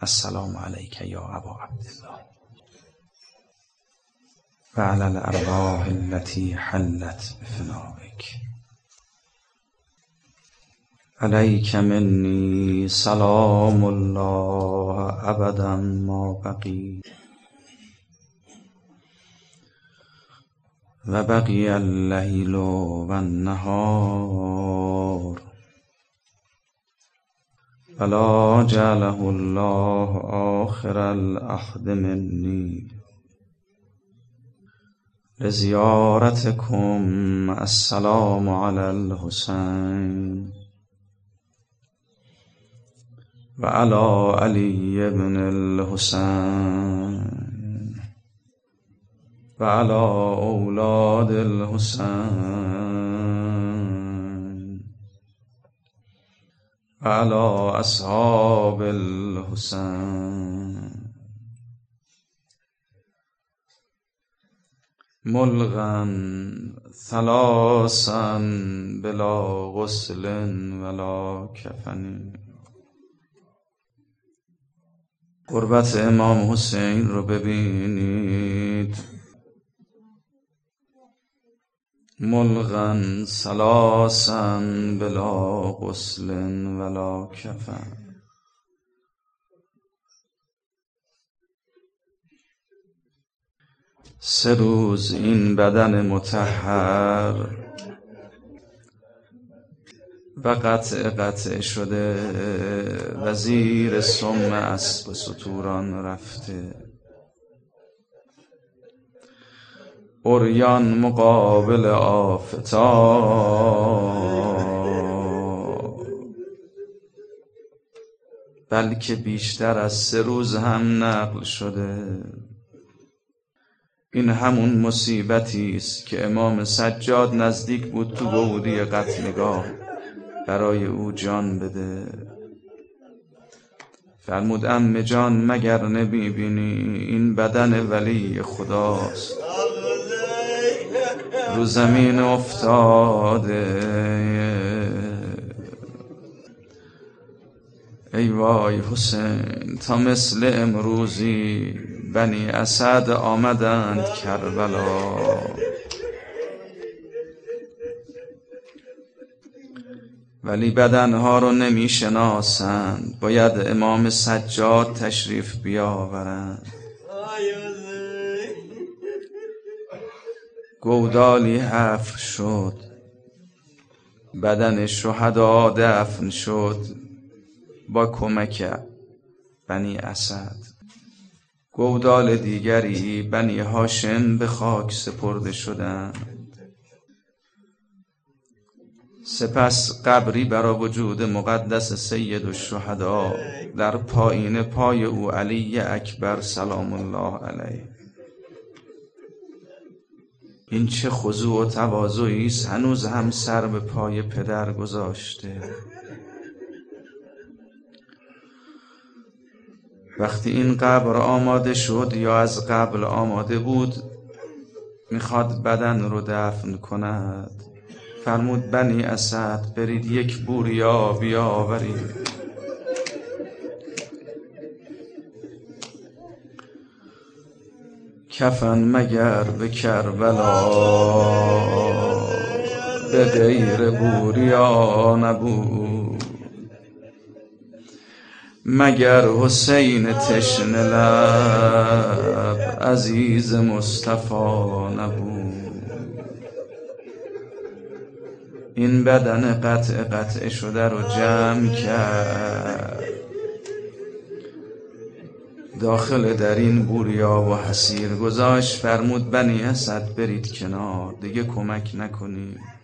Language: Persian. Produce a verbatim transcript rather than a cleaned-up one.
السلام علیک یا ابا عبدالله و علی الارواح التي حلت بفنائک. علیک منی سلام الله ابدا ما بقی و بقی اللیل و النهار ولا جعله الله آخر العهد منی لزیارتکم. السلام علی الحسین و علی علی بن الحسین و علی اولاد الحسین و علی اصحاب الحسین. ملغا ثلاثا بلا غسل ولا کفن. قربت امام حسین رو ببینید. ملغا ثلاثا بلا غسل ولا کفن. سه روز این بدن مطهر و قطع قطع شده و زیر سم اسب ستوران رفته، عریان مقابل آفتاب، بلکه بیشتر از سه روز هم نقل شده. این همون مصیبتی است که امام سجاد نزدیک بود تو گودی قتلگاه برای او جان بده. فرمود عمه جان مگر نمیبینی این بدن ولی خداست، رو زمین افتاده. ای وای حسین، تا مثل امروزی بنی اسد آمدند کربلا، ولی بدنها رو نمی شناسند، باید امام سجاد تشریف بیاورند. گودالی حفر شد، بدن شهدا دفن شد با کمک بنی اسد. گودال دیگری بنی هاشم به خاک سپرده شدند. سپس قبری برای وجود مقدس سید الشهدا در پایین پای او علی اکبر سلام الله علیه. این چه خضوع و تواضعی است، هنوز هم سر به پای پدر گذاشته. وقتی این قبر آماده شد یا از قبل آماده بود، میخواد بدن رو دفن کند، فرمود بنی اسد برید یک بوریا بیاورید. کفن مگر به کربلا به غیر بوریا نبود، مگر حسین تشنه لب عزیز مصطفی نبود. این بدن قطع قطع شده رو جمع کرد، داخل در این بوریا و حسیر گذاشت. فرمود بنی اسد برید کنار، دیگه کمک نکنید.